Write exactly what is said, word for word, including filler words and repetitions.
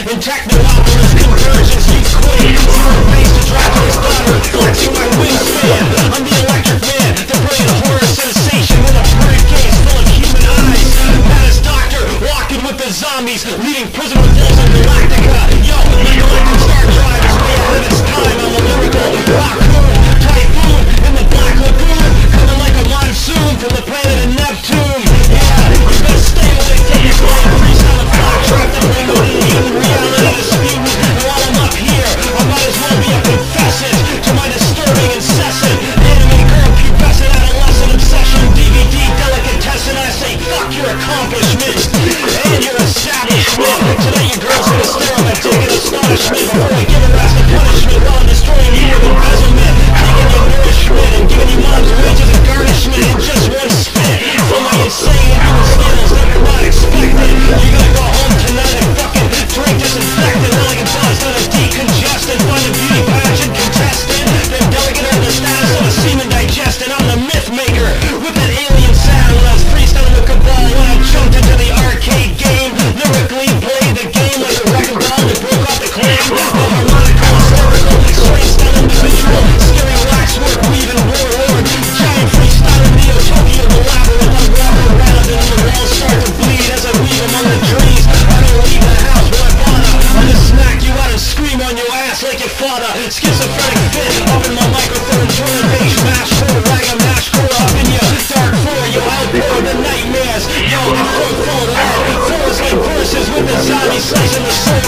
In Technopolis convergence, you quit. Zero base to Dracula's daughter, flexing my wingspan. I'm the electric man, the brilliant horror sensation with a briefcase full of human eyes. Maddest doctor, walking with the zombies, leading prison revolts in Galactica. Yo, my galactic star drive is way ahead of its time. I'm a lyrical raccoon, typhoon in the black lagoon, coming like a monsoon from the planet of Neptune. Yeah, you better stay away from your blind freestyle and fly trap that bring no Eden reality disputing. And while I'm up here, I might as well be a confessant to my disturbing incessant anime girl pubescent adolescent obsession. D V D delicatessen, I say fuck your accomplishments and your establishment. Tonight your girl's gonna stare at my dick in astonishment before I give her ass the punishment while I'm destroying you with embezzlement, taking your nourishment and giving you mom's wages and garnishment in just one spit. From my insane human skills that you're not expecting, you gotta go home tonight and fucking drink disinfectant, elegant buzz, not a decongestant, find a beauty pageant contestant, then delegate over the status of a semen digestant. I'm the myth maker with that alien sound when I was freestyling the cabal when I jumped into the arcade game, lyrically played the game like a wrecking ball that broke off the claim. No harmonical, hysterical, strange style individual, scary waxwork, weaving warlord, giant freestyling Neo Tokyo, the labyrinth. I walk around and the walls start to bleed as I weave among the trees. I don't leave the house, but I wanna. I just smack you out and scream on your ass like your father. Schizophrenic fit up in my microphone, joint bass mash, core, rag and mash, core up in your dark floor. Yo, outdoor the nightmares. Yo, the throat full of love. Forest like verses with the zombie slicing the soul